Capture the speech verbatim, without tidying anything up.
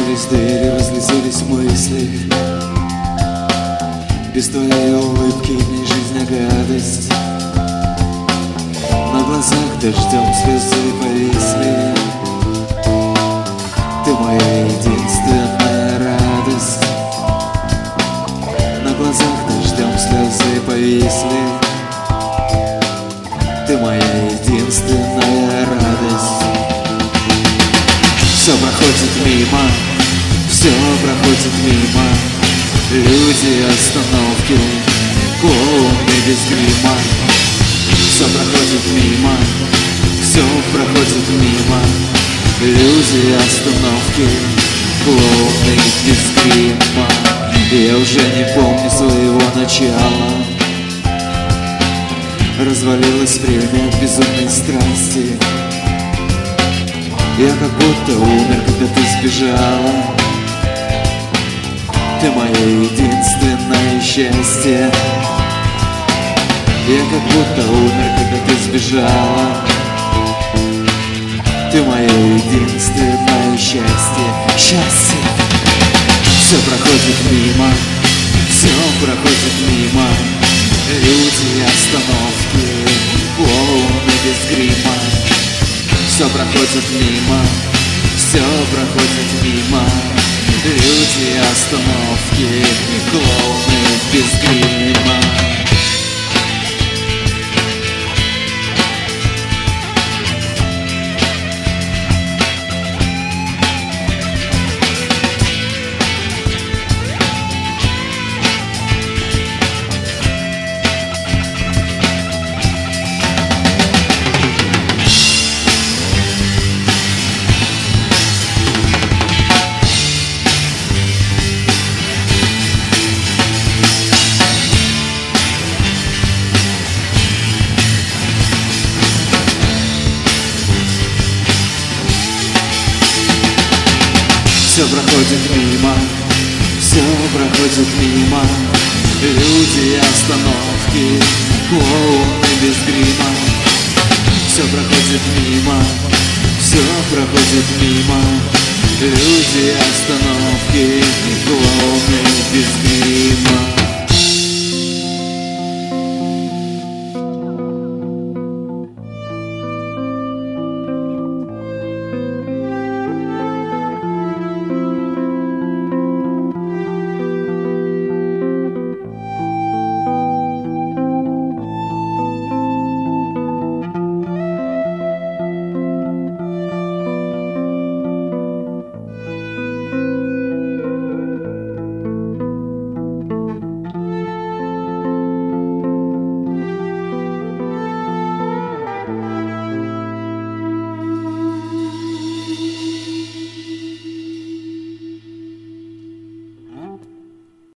Кончились дыри, разлетелись мысли. Без твоей улыбки в ней жизнь гадость. На глазах дождем слезы повисли. Ты моя единственная радость. На глазах дождем слезы повисли. Ты моя единственная радость. Все проходит мимо, все проходит мимо. Люди, остановки, клоуны без грима. Все проходит мимо, все проходит мимо. Люди, остановки, клоуны без грима. Я уже не помню своего начала. Развалилось время от безумной страсти. Я как будто умер, когда ты сбежала. Ты мое единственное счастье. Я как будто умер, когда ты сбежала. Ты мое единственное счастье. Счастье. Все проходит мимо, все проходит мимо. Люди, остановки, клоуны без грима. Все проходит мимо, все проходит мимо. Люди, остановки, клоуны без грима. Все проходит мимо, все проходит мимо. Люди, остановки, клоуны без грима. Все проходит мимо, все проходит мимо. Люди, остановки, клоуны без грима.